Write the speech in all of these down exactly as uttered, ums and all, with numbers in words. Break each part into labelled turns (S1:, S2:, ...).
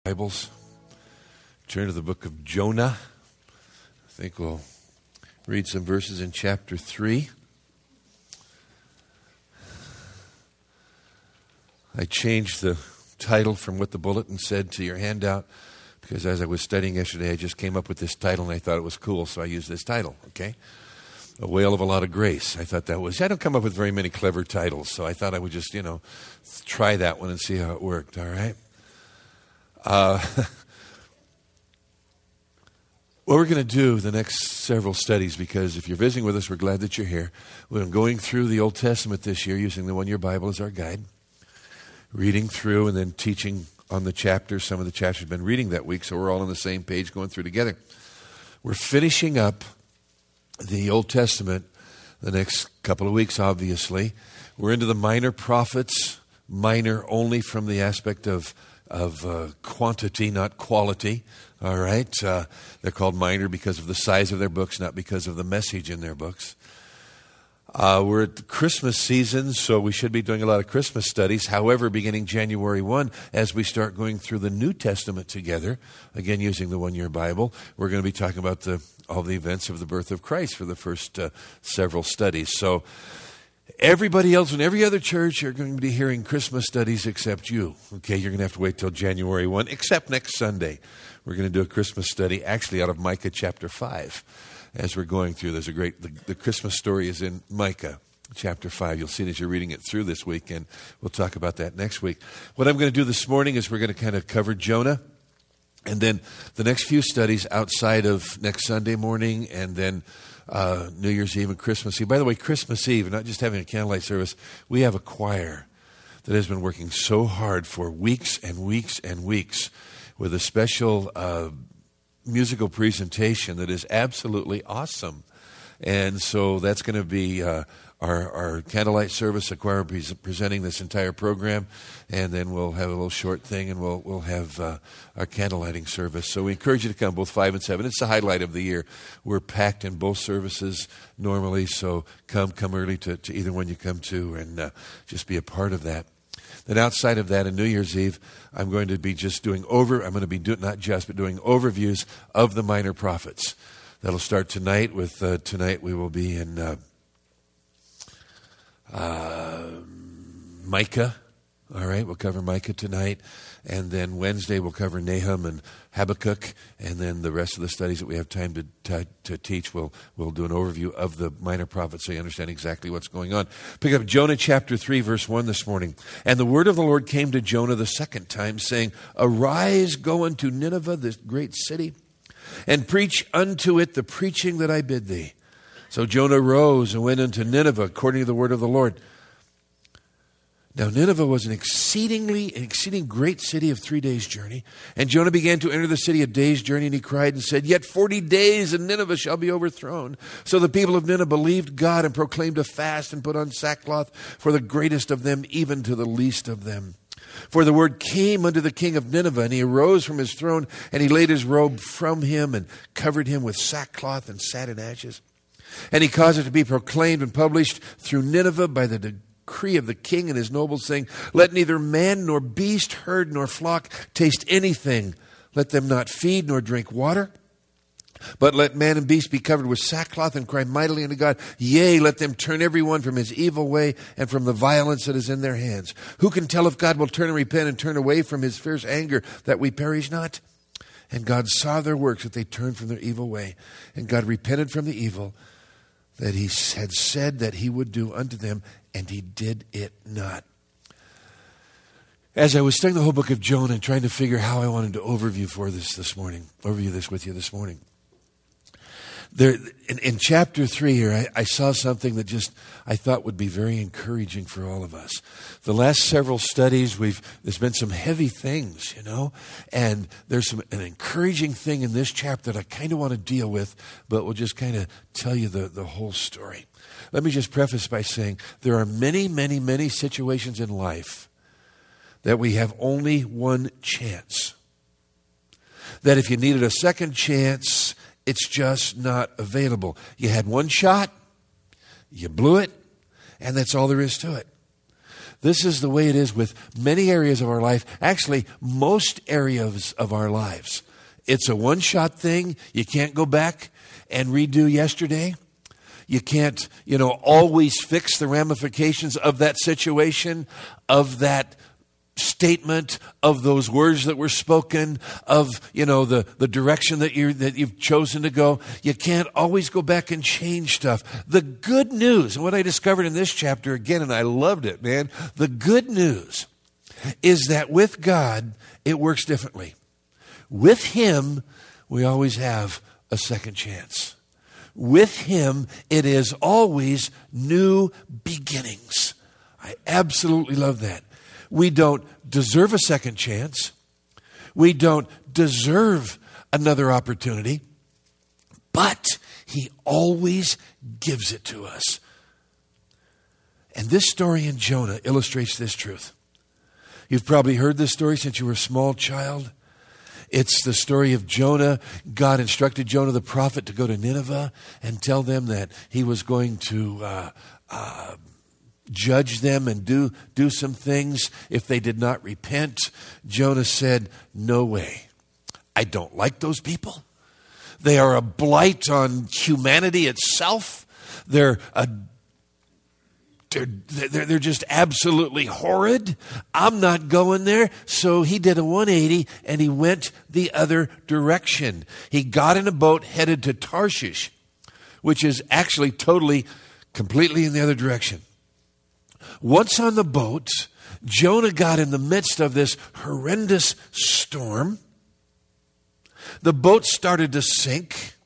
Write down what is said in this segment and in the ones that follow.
S1: Bibles, turn to the book of Jonah. I think we'll read some verses in chapter three. I changed the title from what the bulletin said to your handout because as I was studying yesterday, I just came up with this title and I thought it was cool, so I used this title, okay? A Whale of a Lot of Grace. I thought that was, I don't come up with very many clever titles, so I thought I would just, you know, try that one and see how it worked, all right? Uh, what we're going to do the next several studies, because if you're visiting with us, we're glad that you're here. We're going through the Old Testament this year using the one-year Bible as our guide, reading through and then teaching on the chapters. Some of the chapters we've been reading that week, so we're all on the same page going through together. We're finishing up the Old Testament the next couple of weeks, obviously. We're into the minor prophets, minor only from the aspect of of uh, quantity, not quality, all right? Uh, they're called minor because of the size of their books, not because of the message in their books. Uh, we're at the Christmas season, so we should be doing a lot of Christmas studies. However, beginning January first, as we start going through the New Testament together, again using the one-year Bible, we're going to be talking about the, all the events of the birth of Christ for the first uh, several studies. So everybody else in every other church are going to be hearing Christmas studies except you. Okay, you're going to have to wait till January first, except next Sunday. We're going to do a Christmas study actually out of Micah chapter five. As we're going through, there's a great, the, the Christmas story is in Micah chapter five. You'll see it as you're reading it through this week, and we'll talk about that next week. What I'm going to do this morning is we're going to kind of cover Jonah, and then the next few studies outside of next Sunday morning, and then Uh, New Year's Eve and Christmas Eve. By the way, Christmas Eve, not just having a candlelight service, we have a choir that has been working so hard for weeks and weeks and weeks with a special uh, musical presentation that is absolutely awesome. And so that's going to be uh, our, our candlelight service. The choir will be presenting this entire program, and then we'll have a little short thing, and we'll we'll have uh, our candlelighting service. So we encourage you to come, both five and seven. It's the highlight of the year. We're packed in both services normally, so come come early to, to either one you come to, and uh, just be a part of that. Then outside of that, on New Year's Eve, I'm going to be just doing over. I'm going to be doing not just, but doing overviews of the minor prophets. That'll start tonight. With uh, tonight, we will be in Uh, Uh, Micah, all right, we'll cover Micah tonight, and then Wednesday we'll cover Nahum and Habakkuk, and then the rest of the studies that we have time to to, to teach, we'll, we'll do an overview of the minor prophets so you understand exactly what's going on. Pick up Jonah chapter three, verse one this morning. And the word of the Lord came to Jonah the second time, saying, Arise, go unto Nineveh, this great city, and preach unto it the preaching that I bid thee. So Jonah rose and went unto Nineveh according to the word of the Lord. Now Nineveh was an exceedingly, an exceeding great city of three days' journey. And Jonah began to enter the city a day's journey, and he cried and said, Yet forty days, and Nineveh shall be overthrown. So the people of Nineveh believed God and proclaimed a fast and put on sackcloth, for the greatest of them even to the least of them. For the word came unto the king of Nineveh, and he arose from his throne, and he laid his robe from him and covered him with sackcloth and sat in ashes. And he caused it to be proclaimed and published through Nineveh by the decree of the king and his nobles, saying, Let neither man nor beast, herd nor flock taste anything. Let them not feed nor drink water. But let man and beast be covered with sackcloth and cry mightily unto God. Yea, let them turn every one from his evil way and from the violence that is in their hands. Who can tell if God will turn and repent and turn away from his fierce anger, that we perish not? And God saw their works, that they turned from their evil way. And God repented from the evil that he had said that he would do unto them, and he did it not. As I was studying the whole book of Jonah and trying to figure how I wanted to overview for this this morning, overview this with you this morning, there in, in chapter three here, I, I saw something that just I thought would be very encouraging for all of us. The last several studies, we've there's been some heavy things, you know, and there's some an encouraging thing in this chapter that I kind of want to deal with, but we'll just kind of tell you the, the whole story. Let me just preface by saying there are many, many, many situations in life that we have only one chance. That if you needed a second chance, it's just not available. You had one shot, you blew it, and that's all there is to it. this is the way it is with many areas of our life. Actually, most areas of our lives. It's a one-shot thing. You can't go back and redo yesterday. You can't, you know, always fix the ramifications of that situation, of that statement, of those words that were spoken, of, you know, the, the direction that you that you've chosen to go. You can't always go back and change stuff. The good news, and what I discovered in this chapter again, and I loved it, man, the good news is that with God, it works differently. With Him, we always have a second chance. With Him, it is always new beginnings. I absolutely love that. We don't deserve a second chance. We don't deserve another opportunity. But He always gives it to us. And this story in Jonah illustrates this truth. You've probably heard this story since you were a small child. It's the story of Jonah. God instructed Jonah the prophet to go to Nineveh and tell them that he was going to uh, uh, judge them and do, do some things if they did not repent. Jonah said, no way. I don't like those people. They are a blight on humanity itself. They're a They're, they're, they're just absolutely horrid. I'm not going there. So he did a one eighty and he went the other direction. He got in a boat headed to Tarshish, which is actually totally, completely in the other direction. Once on the boat, Jonah got in the midst of this horrendous storm. The boat started to sink.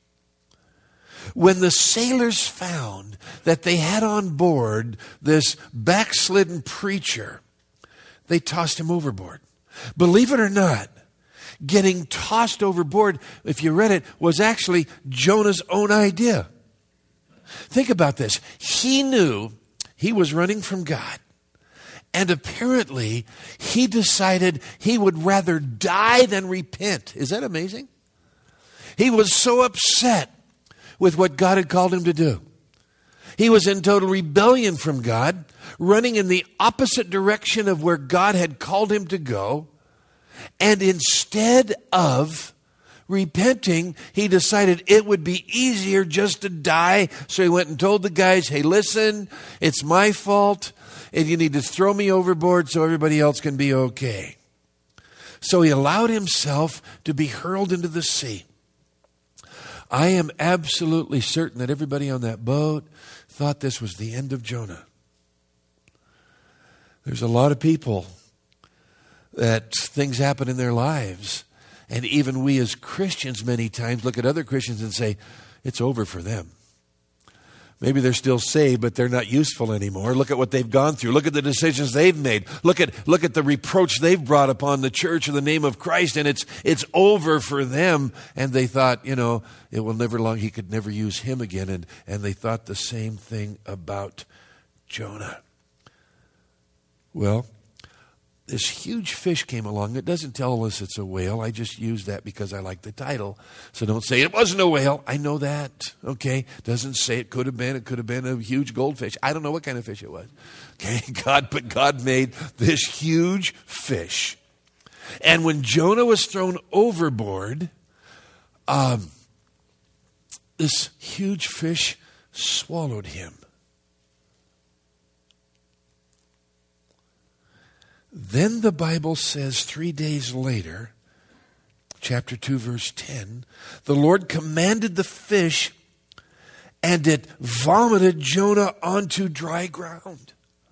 S1: When the sailors found that they had on board this backslidden preacher, they tossed him overboard. Believe it or not, getting tossed overboard, if you read it, was actually Jonah's own idea. Think about this. He knew he was running from God. And apparently, he decided he would rather die than repent. Is that amazing? He was so upset with what God had called him to do. He was in total rebellion from God, running in the opposite direction of where God had called him to go. And instead of repenting, he decided it would be easier just to die. So he went and told the guys, hey, listen, it's my fault, and you need to throw me overboard so everybody else can be okay. So he allowed himself to be hurled into the sea. I am absolutely certain that everybody on that boat thought this was the end of Jonah. There's a lot of people that things happen in their lives, and even we as Christians many times look at other Christians and say, it's over for them. Maybe they're still saved, but they're not useful anymore. Look at what they've gone through. Look at the decisions they've made. Look at look at the reproach they've brought upon the church in the name of Christ, and it's it's over for them. And they thought, you know, it will never long. He could never use him again. And and they thought the same thing about Jonah. Well, this huge fish came along. It doesn't tell us it's a whale. I just use that because I like the title. So don't say it wasn't a whale. I know that. Okay. Doesn't say it could have been. It could have been a huge goldfish. I don't know what kind of fish it was. Okay. God, but God made this huge fish. And when Jonah was thrown overboard, um, this huge fish swallowed him. Then the Bible says three days later, chapter two, verse ten, the Lord commanded the fish and it vomited Jonah onto dry ground.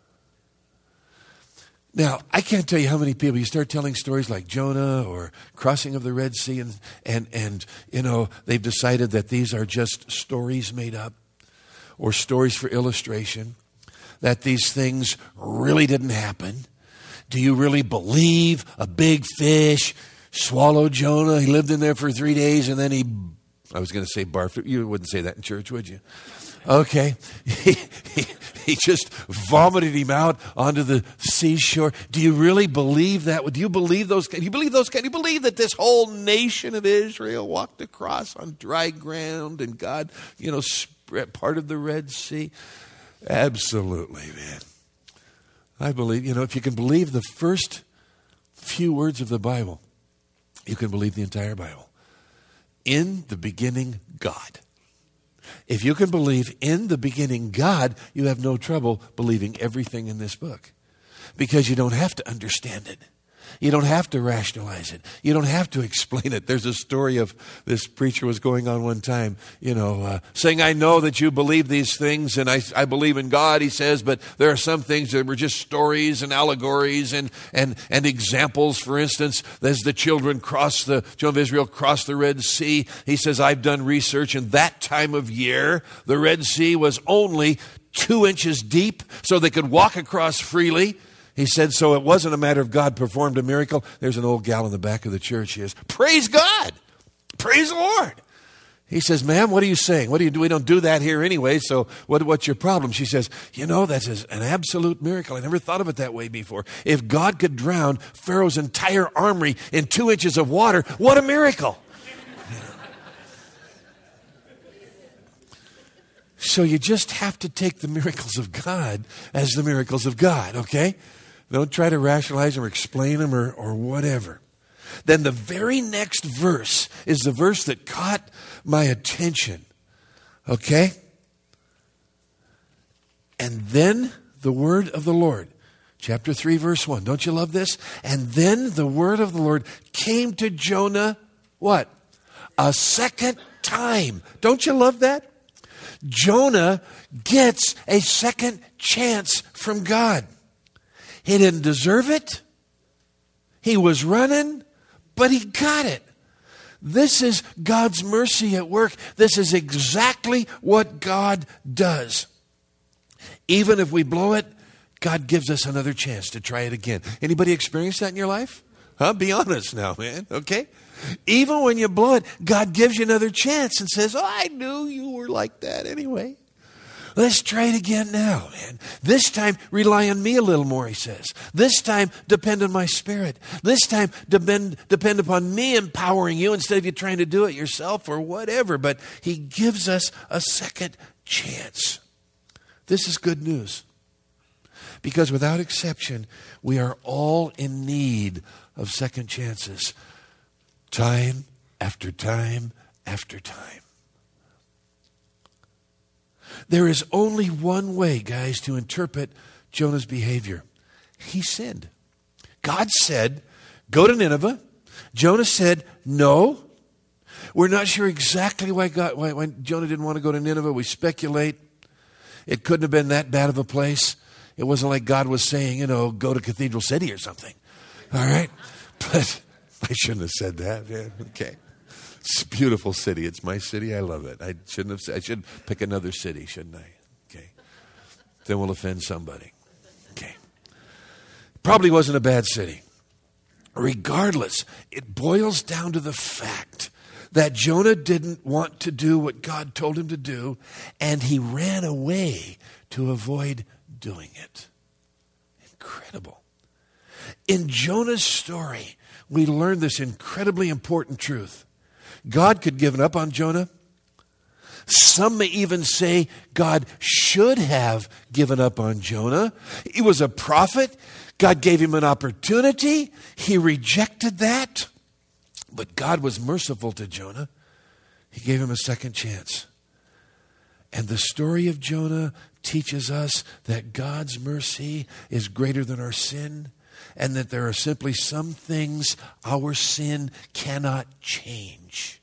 S1: Now, I can't tell you how many people, you start telling stories like Jonah or crossing of the Red Sea, and, and, and you know, they've decided that these are just stories made up or stories for illustration, that these things really didn't happen. Do you really believe a big fish swallowed Jonah? He lived in there for three days and then he, I was going to say barfed. You wouldn't say that in church, would you? Okay. He, he, he just vomited him out onto the seashore. Do you really believe that? Do you believe those? Do you believe those? Can you believe that this whole nation of Israel walked across on dry ground and God, you know, spread part of the Red Sea? Absolutely, man. I believe, you know, if you can believe the first few words of the Bible, you can believe the entire Bible. In the beginning, God. If you can believe in the beginning God, you have no trouble believing everything in this book. Because you don't have to understand it. You don't have to rationalize it. You don't have to explain it. There's a story of this preacher was going on one time, you know, uh, saying, I know that you believe these things and I, I believe in God, he says, but there are some things that were just stories and allegories and, and, and examples. For instance, as the children crossed the, children of Israel crossed the Red Sea, he says, I've done research, and that time of year, the Red Sea was only two inches deep so they could walk across freely. He said, so it wasn't a matter of God performed a miracle. There's an old gal in the back of the church. She is, praise God. Praise the Lord. He says, ma'am, what are you saying? What do you do? We don't do that here anyway, so what, what's your problem? She says, you know, that's an absolute miracle. I never thought of it that way before. If God could drown Pharaoh's entire army in two inches of water, what a miracle. So you just have to take the miracles of God as the miracles of God, okay? Don't try to rationalize them or explain them or, or whatever. Then the very next verse is the verse that caught my attention, okay? And then the word of the Lord, chapter three, verse one. Don't you love this? And then the word of the Lord came to Jonah, what? A second time. Don't you love that? Jonah gets a second chance from God. He didn't deserve it. He was running, but he got it. This is God's mercy at work. This is exactly what God does. Even if we blow it, God gives us another chance to try it again. Anybody experience that in your life? Huh? Be honest now, man. Okay? Even when you blow it, God gives you another chance and says, oh, I knew you were like that anyway. Let's try it again now, man. This time, rely on me a little more, he says. This time, depend on my Spirit. This time, depend, depend upon me empowering you instead of you trying to do it yourself or whatever. But he gives us a second chance. This is good news. Because without exception, we are all in need of second chances. Time after time after time. There is only one way, guys, to interpret Jonah's behavior. He sinned. God said, go to Nineveh. Jonah said, no. We're not sure exactly why, God, why, why Jonah didn't want to go to Nineveh. We speculate. It couldn't have been that bad of a place. It wasn't like God was saying, you know, go to Cathedral City or something. All right? But I shouldn't have said that, man. Okay. It's a beautiful city. It's my city. I love it. I shouldn't have said, I should pick another city, shouldn't I? Okay. Then we'll offend somebody. Okay. Probably wasn't a bad city. Regardless, it boils down to the fact that Jonah didn't want to do what God told him to do, and he ran away to avoid doing it. Incredible. In Jonah's story, we learn this incredibly important truth. God could have given up on Jonah. Some may even say God should have given up on Jonah. He was a prophet. God gave him an opportunity. He rejected that. But God was merciful to Jonah. He gave him a second chance. And the story of Jonah teaches us that God's mercy is greater than our sin, and that there are simply some things our sin cannot change.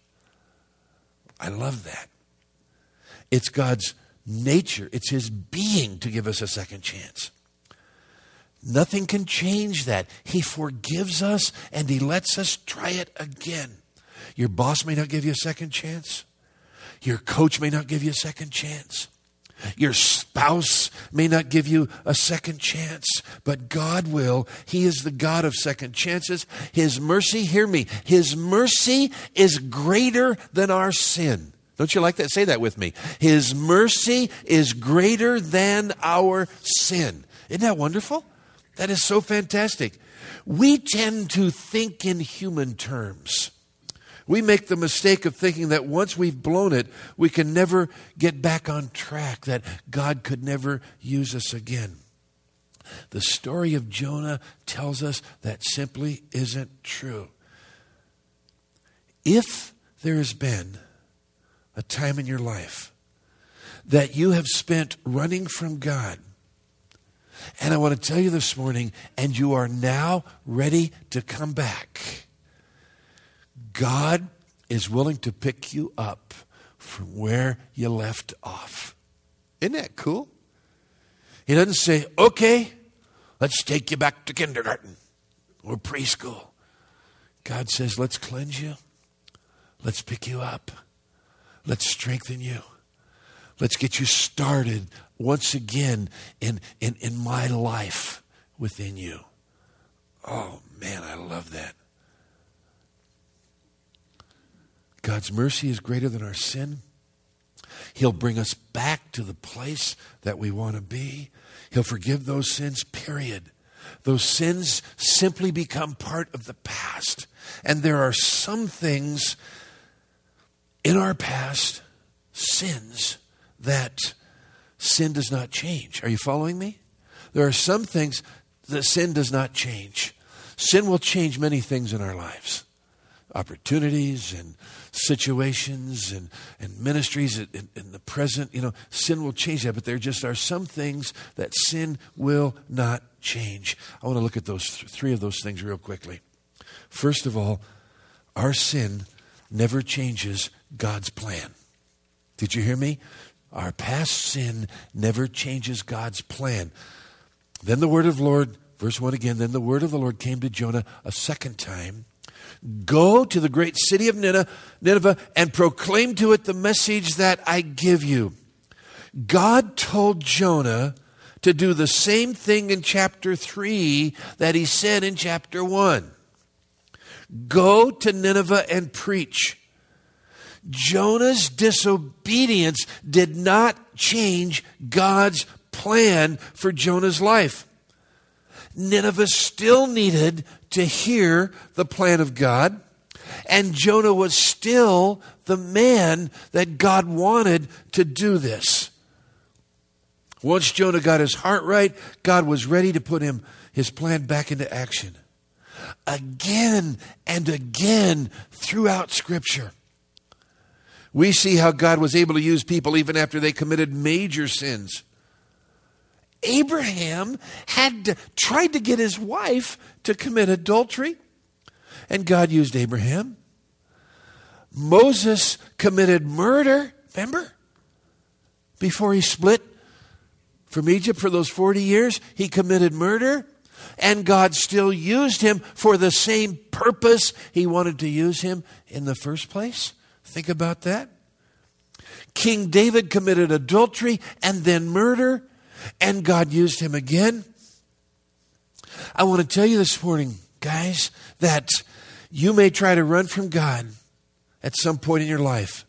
S1: I love that. It's God's nature. It's his being to give us a second chance. Nothing can change that. He forgives us and he lets us try it again. Your boss may not give you a second chance. Your coach may not give you a second chance. Your spouse may not give you a second chance, but God will. He is the God of second chances. His mercy, hear me, his mercy is greater than our sin. Don't you like that? Say that with me. His mercy is greater than our sin. Isn't that wonderful? That is so fantastic. We tend to think in human terms. We make the mistake of thinking that once we've blown it, we can never get back on track, that God could never use us again. The story of Jonah tells us that simply isn't true. If there has been a time in your life that you have spent running from God, and I want to tell you this morning, and you are now ready to come back, God is willing to pick you up from where you left off. Isn't that cool? He doesn't say, okay, let's take you back to kindergarten or preschool. God says, let's cleanse you. Let's pick you up. Let's strengthen you. Let's get you started once again in, in, in my life within you. Oh, man, I love that. God's mercy is greater than our sin. He'll bring us back to the place that we want to be. He'll forgive those sins, period. Those sins simply become part of the past. And there are some things in our past, sins, that sin does not change. Are you following me? There are some things that sin does not change. Sin will change many things in our lives. Opportunities and situations and, and ministries in, in the present. You know, sin will change that, but there just are some things that sin will not change. I want to look at those th- three of those things real quickly. First of all, our sin never changes God's plan. Did you hear me? Our past sin never changes God's plan. Then the word of the Lord, verse one again, then the word of the Lord came to Jonah a second time. Go to the great city of Nineveh and proclaim to it the message that I give you. God told Jonah to do the same thing in chapter three that he said in chapter one. Go to Nineveh and preach. Jonah's disobedience did not change God's plan for Jonah's life. Nineveh still needed to hear the plan of God, and Jonah was still the man that God wanted to do this. Once Jonah got his heart right, God was ready to put him his plan back into action. Again and again throughout Scripture, we see how God was able to use people even after they committed major sins. Abraham had to, tried to get his wife to commit adultery, and God used Abraham. Moses committed murder, remember? Before he split from Egypt for those forty years, he committed murder, and God still used him for the same purpose he wanted to use him in the first place. Think about that. King David committed adultery and then murder, and God used him again. I want to tell you this morning, guys, that you may try to run from God at some point in your life,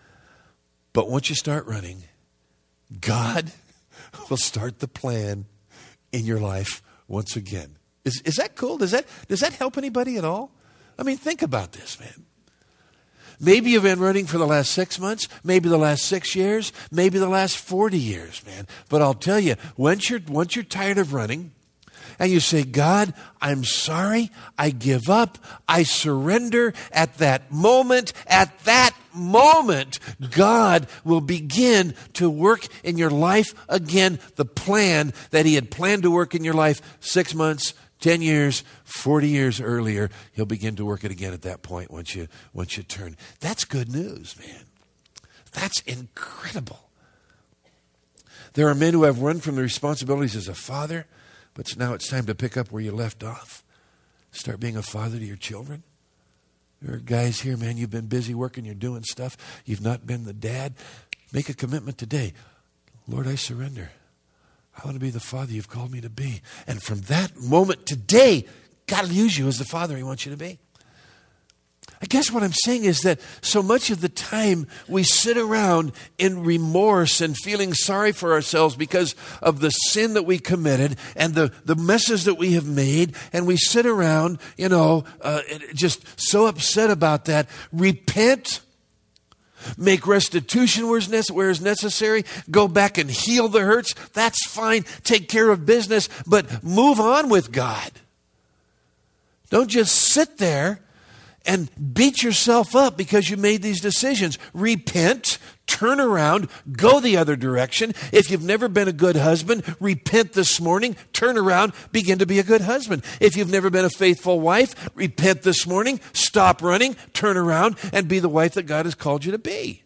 S1: but once you start running, God will start the plan in your life once again. Is, is that cool? Does that, does that help anybody at all? I mean, think about this, man. Maybe you've been running for the last six months, maybe the last six years, maybe the last forty years, man. But I'll tell you, once you're, once you're tired of running and you say, God, I'm sorry, I give up, I surrender at that moment, at that moment, God will begin to work in your life again, the plan that he had planned to work in your life six months, ten years, forty years earlier. He'll begin to work it again at that point once you, once you turn. That's good news, man. That's incredible. There are men who have run from the responsibilities as a father, but now it's time to pick up where you left off. Start being a father to your children. There are guys here, man, you've been busy working, you're doing stuff. You've not been the dad. Make a commitment today. Lord, I surrender. I want to be the father you've called me to be. And from that moment today, God will use you as the father he wants you to be. I guess what I'm saying is that so much of the time we sit around in remorse and feeling sorry for ourselves because of the sin that we committed and the, the messes that we have made. And we sit around, you know, uh, just so upset about that. Repent Make restitution where is necessary. Go back and heal the hurts. That's fine. Take care of business, but move on with God. Don't just sit there and beat yourself up because you made these decisions. Repent, turn around, go the other direction. If you've never been a good husband, repent this morning, turn around, begin to be a good husband. If you've never been a faithful wife, repent this morning, stop running, turn around, and be the wife that God has called you to be.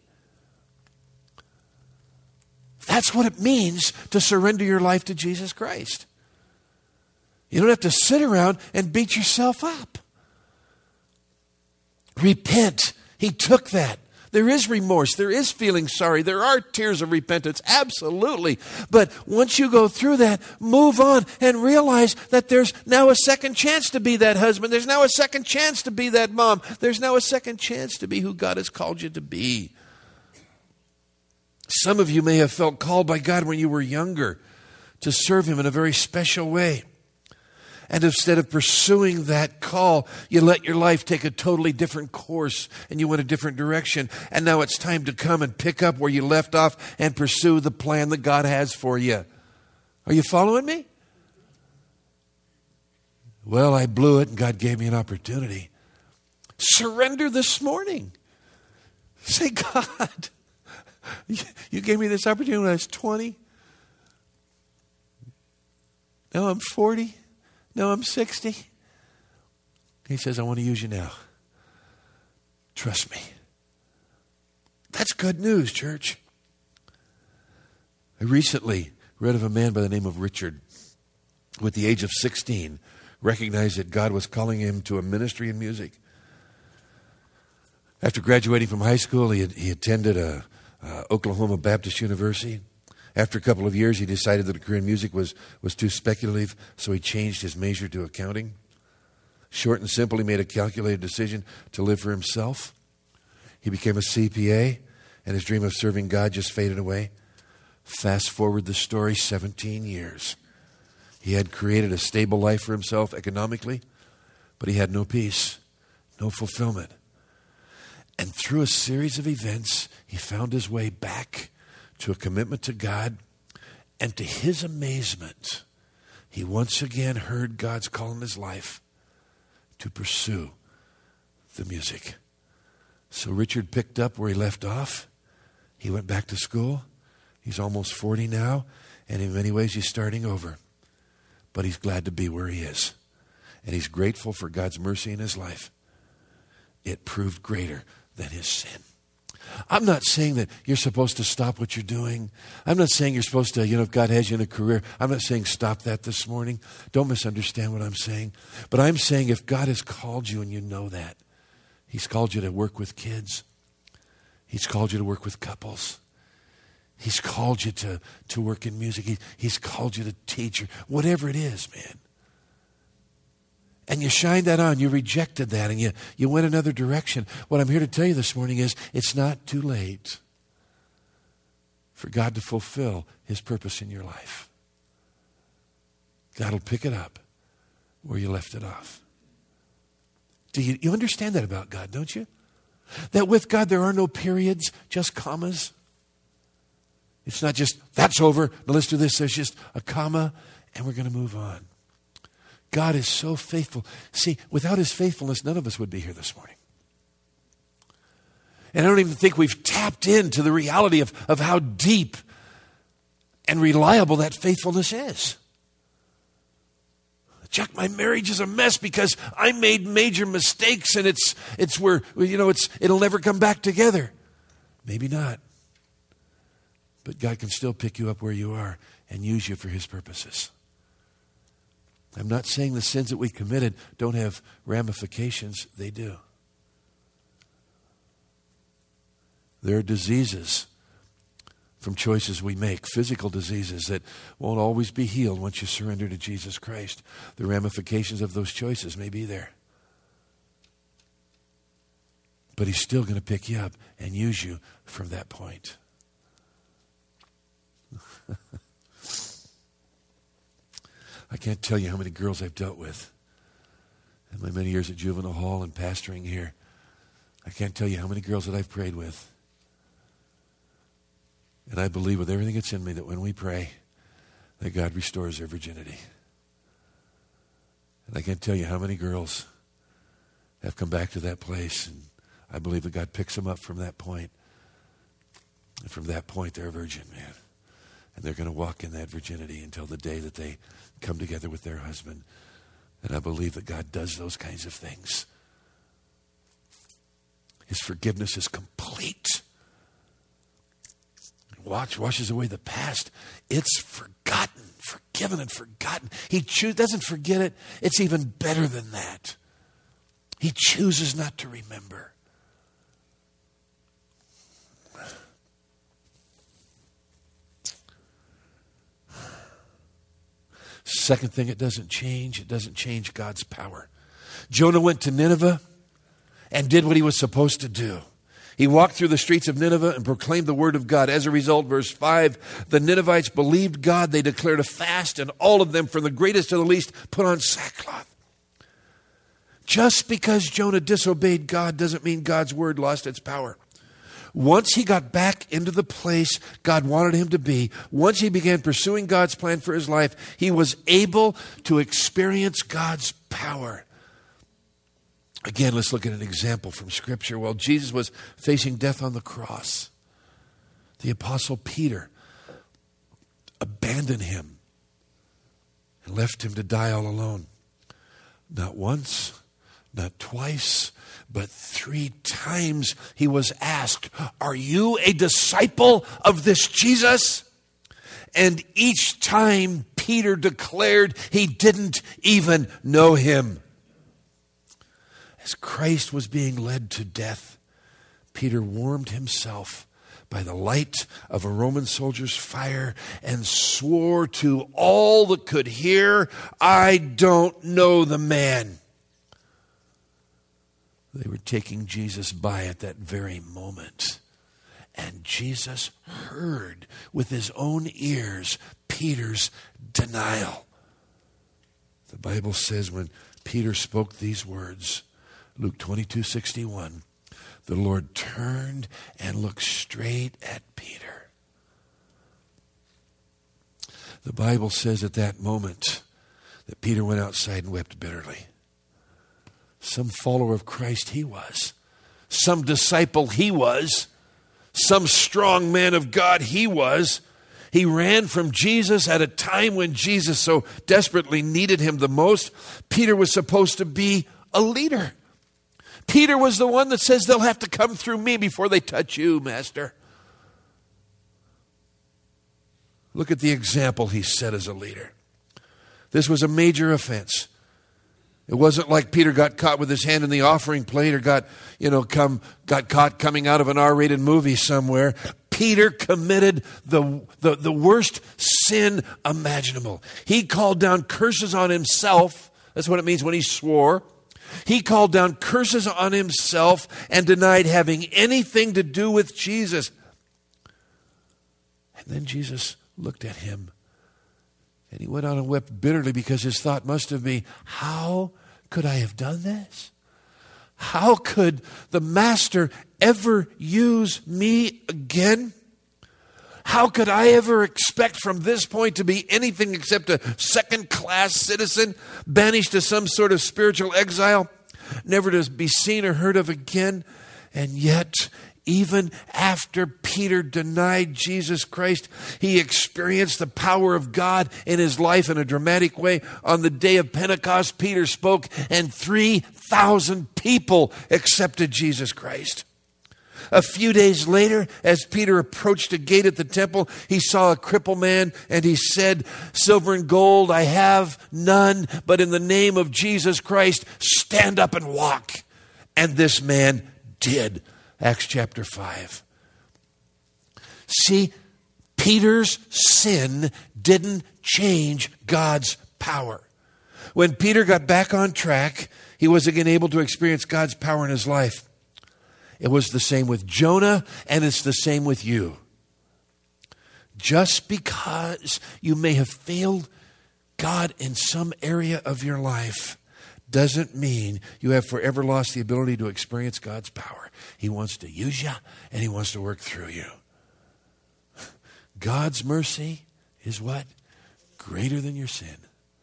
S1: That's what it means to surrender your life to Jesus Christ. You don't have to sit around and beat yourself up. Repent. He took that. There is remorse. There is feeling sorry. There are tears of repentance. Absolutely. But once you go through that, move on and realize that there's now a second chance to be that husband. There's now a second chance to be that mom. There's now a second chance to be who God has called you to be. Some of you may have felt called by God when you were younger to serve Him in a very special way. And instead of pursuing that call, you let your life take a totally different course and you went a different direction. And now it's time to come and pick up where you left off and pursue the plan that God has for you. Are you following me? Well, I blew it and God gave me an opportunity. Surrender this morning. Say, God, you gave me this opportunity when I was twenty. Now I'm forty. No, I'm sixty. He says, I want to use you now. Trust me. That's good news, church. I recently read of a man by the name of Richard, who at the age of sixteen recognized that God was calling him to a ministry in music. After graduating from high school, he, had, he attended a, uh, Oklahoma Baptist University. After a couple of years, he decided that a career in music was, was too speculative, so he changed his major to accounting. Short and simple, he made a calculated decision to live for himself. He became a C P A, and his dream of serving God just faded away. Fast forward the story seventeen years. He had created a stable life for himself economically, but he had no peace, no fulfillment. And through a series of events, he found his way back to a commitment to God, and to his amazement, he once again heard God's call in his life to pursue the music. So Richard picked up where he left off. He went back to school. He's almost forty now, and in many ways he's starting over. But he's glad to be where he is, and he's grateful for God's mercy in his life. It proved greater than his sin. I'm not saying that you're supposed to stop what you're doing. I'm not saying you're supposed to, you know, if God has you in a career, I'm not saying stop that this morning. Don't misunderstand what I'm saying. But I'm saying if God has called you and you know that, He's called you to work with kids. He's called you to work with couples. He's called you to, to work in music. He, he's called you to teach, or whatever it is, man. And you shined that on. You rejected that and you, you went another direction. What I'm here to tell you this morning is it's not too late for God to fulfill His purpose in your life. God will pick it up where you left it off. Do you, you understand that about God, don't you? That with God there are no periods, just commas. It's not just, that's over, now let's do this. There's just a comma and we're going to move on. God is so faithful. See, without His faithfulness, none of us would be here this morning. And I don't even think we've tapped into the reality of, of how deep and reliable that faithfulness is. Chuck, my marriage is a mess because I made major mistakes and it's it's where, you know, it's it'll never come back together. Maybe not. But God can still pick you up where you are and use you for His purposes. I'm not saying the sins that we committed don't have ramifications. They do. There are diseases from choices we make, physical diseases that won't always be healed once you surrender to Jesus Christ. The ramifications of those choices may be there. But He's still going to pick you up and use you from that point. I can't tell you how many girls I've dealt with in my many years at Juvenile Hall and pastoring here. I can't tell you how many girls that I've prayed with And I believe with everything that's in me that when we pray, that God restores their virginity. And I can't tell you how many girls have come back to that place, and I believe that God picks them up from that point. And from that point, they're a virgin, man. And they're going to walk in that virginity until the day that they come together with their husband. And I believe that God does those kinds of things. His forgiveness is complete. Wash, washes away the past. It's forgotten, forgiven and forgotten. He cho- doesn't forget it. It's even better than that. He chooses not to remember. Second thing, it doesn't change. It doesn't change God's power. Jonah went to Nineveh and did what he was supposed to do. He walked through the streets of Nineveh and proclaimed the word of God. As a result, verse five, the Ninevites believed God. They declared a fast, and all of them, from the greatest to the least, put on sackcloth. Just because Jonah disobeyed God doesn't mean God's word lost its power. Once he got back into the place God wanted him to be, once he began pursuing God's plan for his life, he was able to experience God's power. Again, let's look at an example from Scripture. While Jesus was facing death on the cross, the Apostle Peter abandoned him and left him to die all alone. Not once, not twice, but three times he was asked, "Are you a disciple of this Jesus?" And each time Peter declared he didn't even know him. As Christ was being led to death, Peter warmed himself by the light of a Roman soldier's fire and swore to all that could hear, "I don't know the man." They were taking Jesus by at that very moment. And Jesus heard with his own ears Peter's denial. The Bible says when Peter spoke these words, Luke twenty-two sixty-one, the Lord turned and looked straight at Peter. The Bible says at that moment that Peter went outside and wept bitterly. Some follower of Christ he was. Some disciple he was. Some strong man of God he was. He ran from Jesus at a time when Jesus so desperately needed him the most. Peter was supposed to be a leader. Peter was the one that says they'll have to come through me before they touch you, Master. Look at the example he set as a leader. This was a major offense. It wasn't like Peter got caught with his hand in the offering plate or got, you know, come got caught coming out of an R-rated movie somewhere. Peter committed the, the, the worst sin imaginable. He called down curses on himself. That's what it means when he swore. He called down curses on himself and denied having anything to do with Jesus. And then Jesus looked at him and he went on and wept bitterly because his thought must have been, how could I have done this? How could the Master ever use me again? How could I ever expect from this point to be anything except a second-class citizen, banished to some sort of spiritual exile, never to be seen or heard of again? And yet, even after Peter denied Jesus Christ, he experienced the power of God in his life in a dramatic way. On the day of Pentecost, Peter spoke, and three thousand people accepted Jesus Christ. A few days later, as Peter approached a gate at the temple, he saw a crippled man and he said, "Silver and gold I have none, but in the name of Jesus Christ, stand up and walk." And this man did. Acts chapter five. See, Peter's sin didn't change God's power. When Peter got back on track, he was again able to experience God's power in his life. It was the same with Jonah, and it's the same with you. Just because you may have failed God in some area of your life doesn't mean you have forever lost the ability to experience God's power. He wants to use you, and he wants to work through you. God's mercy is what? Greater than your sin.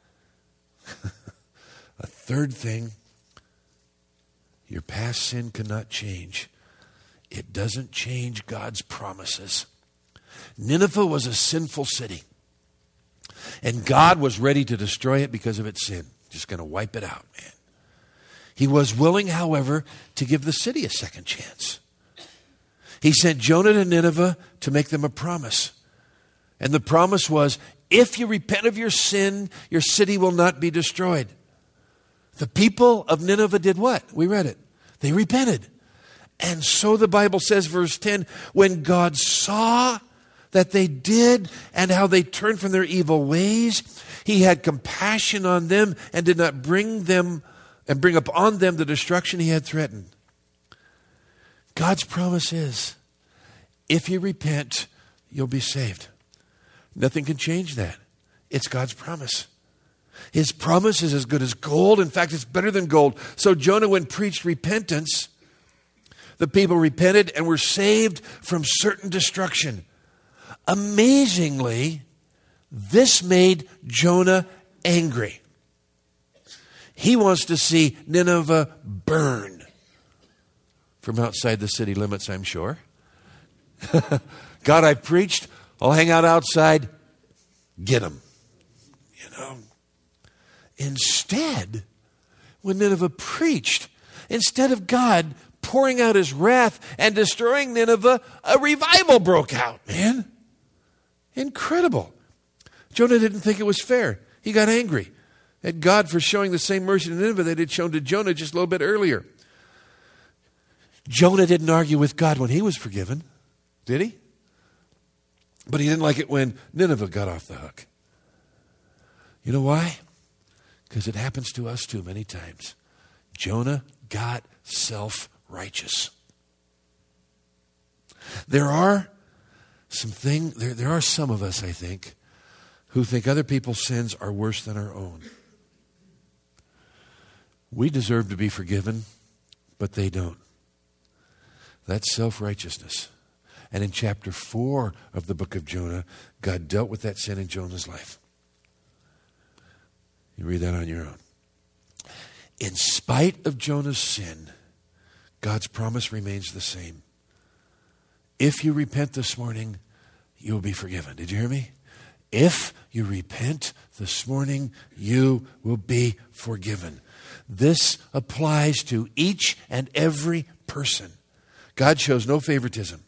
S1: A third thing, your past sin cannot change. It doesn't change God's promises. Nineveh was a sinful city. And God was ready to destroy it because of its sin. Just going to wipe it out, man. He was willing, however, to give the city a second chance. He sent Jonah to Nineveh to make them a promise. And the promise was, if you repent of your sin, your city will not be destroyed. The people of Nineveh did what? We read it. They repented. And so the Bible says, verse ten, when God saw that they did and how they turned from their evil ways, he had compassion on them and did not bring them and bring upon them the destruction he had threatened. God's promise is, if you repent, you'll be saved. Nothing can change that. It's God's promise. His promise is as good as gold. In fact, it's better than gold. So Jonah, when preached repentance, the people repented and were saved from certain destruction. Amazingly, this made Jonah angry. He wants to see Nineveh burn. From outside the city limits, I'm sure. God, I've preached. I'll hang out outside. Get them. You know. Instead, when Nineveh preached, instead of God pouring out his wrath and destroying Nineveh, a revival broke out, man. Incredible. Jonah didn't think it was fair. He got angry at God for showing the same mercy to Nineveh that he'd shown to Jonah just a little bit earlier. Jonah didn't argue with God when he was forgiven, did he? But he didn't like it when Nineveh got off the hook. You know why? Because it happens to us too many times. Jonah got self-righteous. There are some thing, there, there are some of us, I think, who think other people's sins are worse than our own. We deserve to be forgiven, but they don't. That's self-righteousness. And in chapter four of the book of Jonah, God dealt with that sin in Jonah's life. You read that on your own. In spite of Jonah's sin, God's promise remains the same. If you repent this morning, you will be forgiven. Did you hear me? If you repent this morning, you will be forgiven. This applies to each and every person. God shows no favoritism.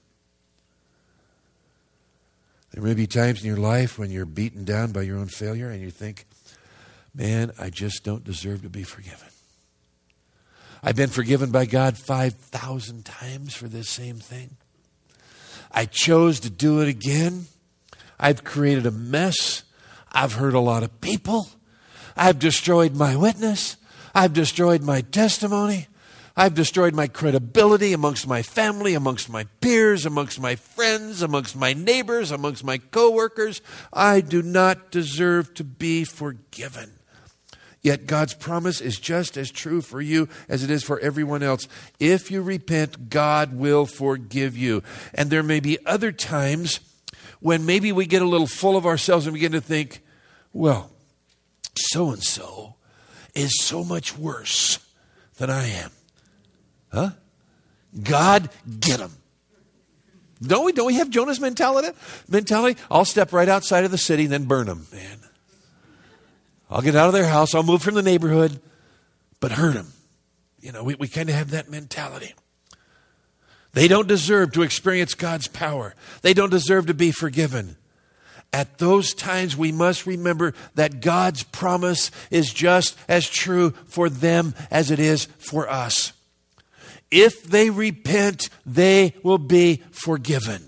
S1: There may be times in your life when you're beaten down by your own failure and you think, man, I just don't deserve to be forgiven. I've been forgiven by God five thousand times for this same thing. I chose to do it again. I've created a mess. I've hurt a lot of people. I've destroyed my witness. I've destroyed my testimony. I've destroyed my credibility amongst my family, amongst my peers, amongst my friends, amongst my neighbors, amongst my coworkers. I do not deserve to be forgiven. Yet God's promise is just as true for you as it is for everyone else. If you repent, God will forgive you. And there may be other times when maybe we get a little full of ourselves and begin to think, well, so-and-so is so much worse than I am. Huh? God, get him. Don't we, don't we have Jonah's mentality? Mentality? I'll step right outside of the city and then burn them, man. I'll get out of their house. I'll move from the neighborhood, but hurt them. You know, we, we kind of have that mentality. They don't deserve to experience God's power. They don't deserve to be forgiven. At those times, we must remember that God's promise is just as true for them as it is for us. If they repent, they will be forgiven.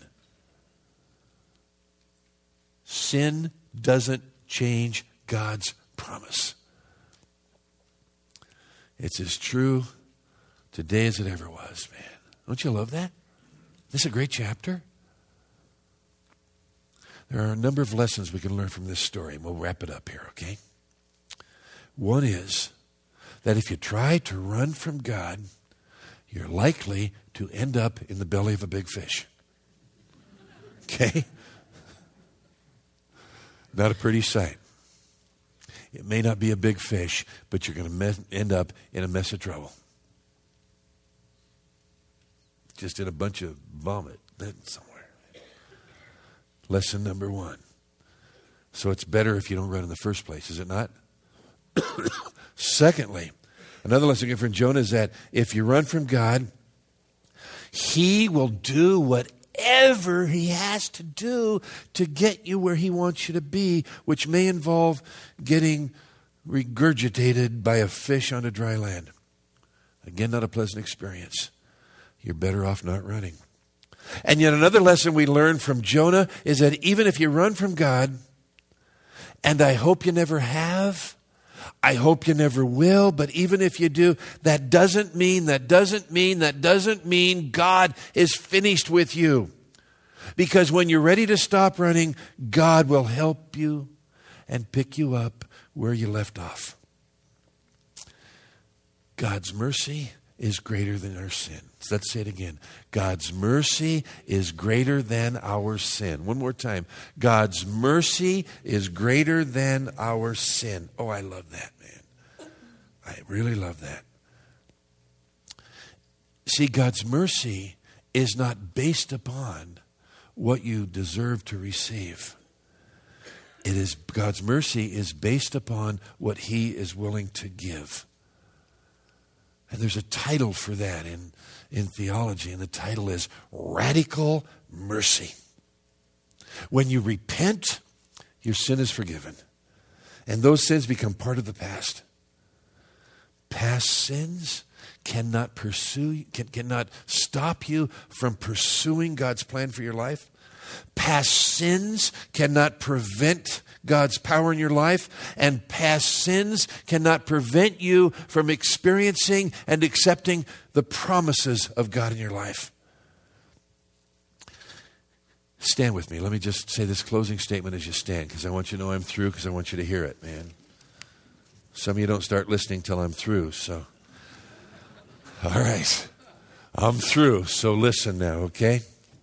S1: Sin doesn't change God's promise. It's as true today as it ever was, man. Don't you love that? This is a great chapter. There are a number of lessons we can learn from this story, and we'll wrap it up here, okay? One is that if you try to run from God, you're likely to end up in the belly of a big fish. Okay? Not a pretty sight. It may not be a big fish, but you're going to me- end up in a mess of trouble. Just in a bunch of vomit somewhere. Lesson number one. So it's better if you don't run in the first place, is it not? Secondly, another lesson from Jonah is that if you run from God, He will do whatever He has to do to get you where He wants you to be, which may involve getting regurgitated by a fish on a dry land. Again, not a pleasant experience. You're better off not running. And yet another lesson we learn from Jonah is that even if you run from God, and I hope you never have, I hope you never will, but even if you do, that doesn't mean, that doesn't mean, that doesn't mean God is finished with you. Because when you're ready to stop running, God will help you and pick you up where you left off. God's mercy is greater than our sin. Let's say it again. God's mercy is greater than our sin. One more time. God's mercy is greater than our sin. Oh, I love that, man. I really love that. See, God's mercy is not based upon what you deserve to receive. It is, God's mercy is based upon what He is willing to give. And there's a title for that in, in theology, and the title is Radical Mercy. When you repent, your sin is forgiven. And those sins become part of the past. Past sins cannot pursue, can, cannot stop you from pursuing God's plan for your life. Past sins cannot prevent God's power in your life, and past sins cannot prevent you from experiencing and accepting the promises of God in your life. Stand with me. Let me just say this closing statement as you stand, because I want you to know I'm through, because I want you to hear it, man. Some of you don't start listening till I'm through, so. All right. I'm through, so listen now, okay?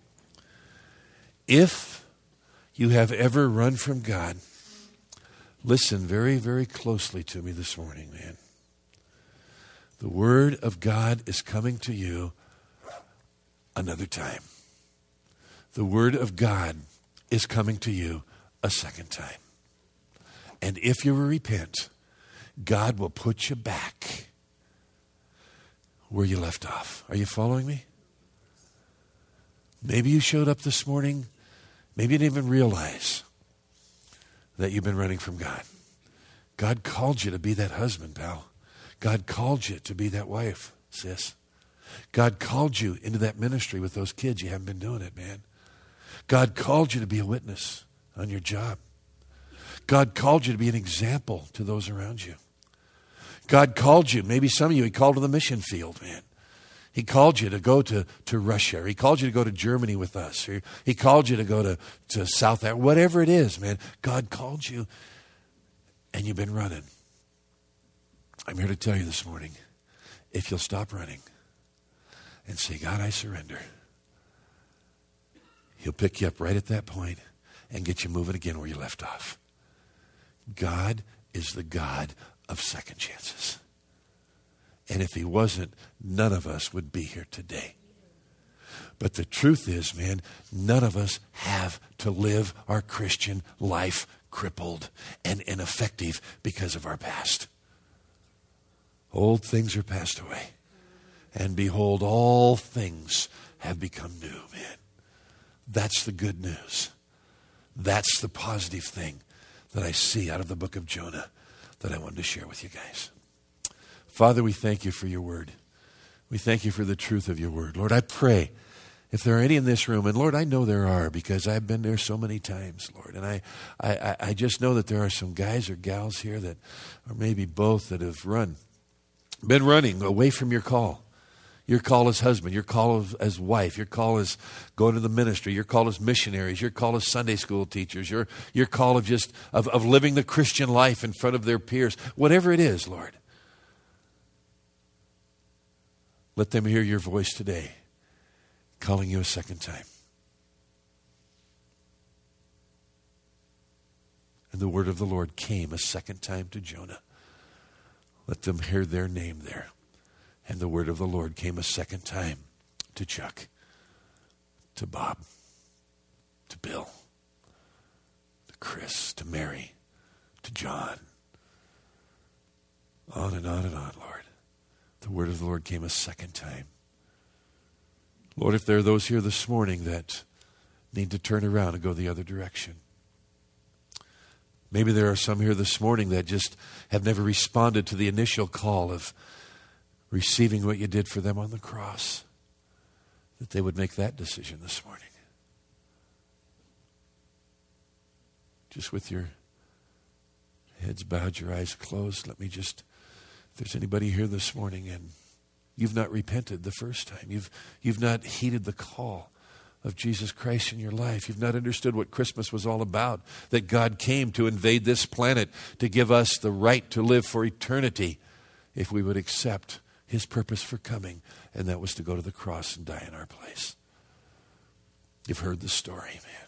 S1: If you have ever run from God, listen very, very closely to me this morning, man. The Word of God is coming to you another time. The Word of God is coming to you a second time. And if you repent, God will put you back where you left off. Are you following me? Maybe you showed up this morning. Maybe you didn't even realize that you've been running from God. God called you to be that husband, pal. God called you to be that wife, sis. God called you into that ministry with those kids. You haven't been doing it, man. God called you to be a witness on your job. God called you to be an example to those around you. God called you, maybe some of you, He called to the mission field, man. He called you to go to, to Russia. Or he called you to go to Germany with us. Or he called you to go to, to South Africa. Whatever it is, man. God called you and you've been running. I'm here to tell you this morning, if you'll stop running and say, God, I surrender, He'll pick you up right at that point and get you moving again where you left off. God is the God of second chances. And if He wasn't, none of us would be here today. But the truth is, man, none of us have to live our Christian life crippled and ineffective because of our past. Old things are passed away. And behold, all things have become new, man. That's the good news. That's the positive thing that I see out of the book of Jonah that I wanted to share with you guys. Father, we thank You for Your word. We thank You for the truth of Your word. Lord, I pray if there are any in this room, and Lord, I know there are because I've been there so many times, Lord. And I, I, I just know that there are some guys or gals here that, or maybe both, that have run, been running away from Your call. Your call as husband, your call as, as wife, your call as going to the ministry, your call as missionaries, your call as Sunday school teachers, your, your call of just of, of living the Christian life in front of their peers, whatever it is, Lord. Let them hear Your voice today, calling You a second time. And the word of the Lord came a second time to Jonah. Let them hear their name there. And the word of the Lord came a second time to Chuck, to Bob, to Bill, to Chris, to Mary, to John. On and on and on, Lord. The word of the Lord came a second time. Lord, if there are those here this morning that need to turn around and go the other direction. Maybe there are some here this morning that just have never responded to the initial call of receiving what you did for them on the cross, that they would make that decision this morning. Just with your heads bowed, your eyes closed, let me just, if there's anybody here this morning and you've not repented the first time, you've, you've not heeded the call of Jesus Christ in your life, you've not understood what Christmas was all about, that God came to invade this planet to give us the right to live for eternity if we would accept his purpose for coming, and that was to go to the cross and die in our place. You've heard the story, man.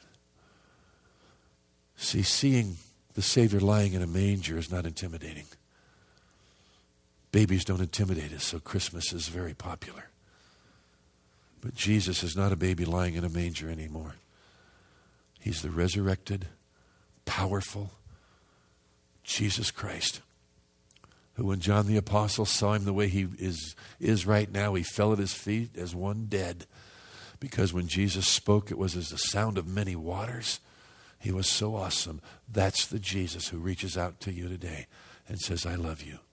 S1: See, seeing the Savior lying in a manger is not intimidating. Babies don't intimidate us, so Christmas is very popular. But Jesus is not a baby lying in a manger anymore. He's the resurrected, powerful Jesus Christ, who when John the Apostle saw him the way he is, is right now, he fell at his feet as one dead. Because when Jesus spoke, it was as the sound of many waters. He was so awesome. That's the Jesus who reaches out to you today and says, I love you.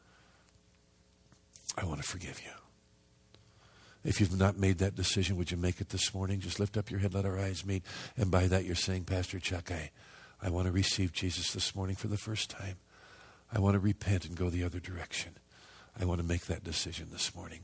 S1: I want to forgive you. If you've not made that decision, would you make it this morning? Just lift up your head, let our eyes meet. And by that you're saying, Pastor Chuck, I, I want to receive Jesus this morning for the first time. I want to repent and go the other direction. I want to make that decision this morning.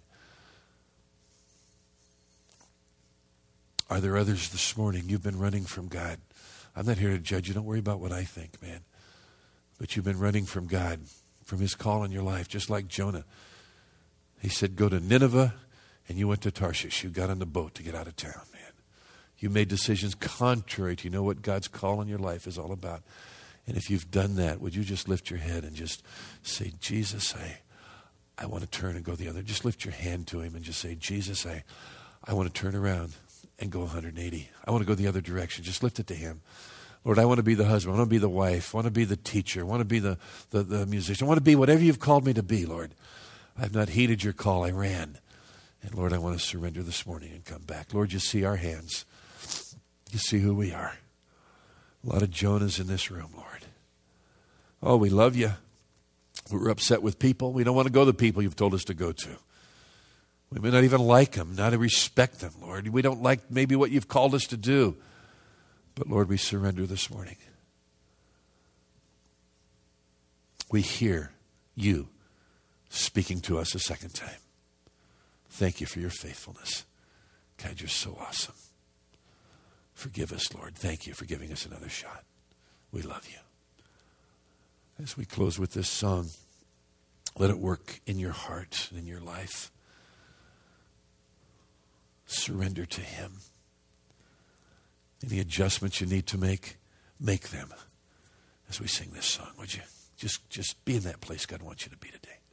S1: Are there others this morning? You've been running from God. I'm not here to judge you. Don't worry about what I think, man. But you've been running from God, from his call in your life, just like Jonah. He said, go to Nineveh, and you went to Tarshish. You got on the boat to get out of town, man. You made decisions contrary to you know what God's call in your life is all about. And if you've done that, would you just lift your head and just say, Jesus, I I want to turn and go the other. Just lift your hand to him and just say, Jesus, I, I want to turn around and go one hundred eighty. I want to go the other direction. Just lift it to him. Lord, I want to be the husband. I want to be the wife. I want to be the teacher. I want to be the, the, the musician. I want to be whatever you've called me to be, Lord. I've not heeded your call. I ran. And Lord, I want to surrender this morning and come back. Lord, you see our hands. You see who we are. A lot of Jonahs in this room, Lord. Oh, we love you. We're upset with people. We don't want to go to the people you've told us to go to. We may not even like them, not respect them, Lord. We don't like maybe what you've called us to do. But Lord, we surrender this morning. We hear you speaking to us a second time. Thank you for your faithfulness. God, you're so awesome. Forgive us, Lord. Thank you for giving us another shot. We love you. As we close with this song, let it work in your heart and in your life. Surrender to him. Any adjustments you need to make, make them as we sing this song, would you? Just, just be in that place God wants you to be today.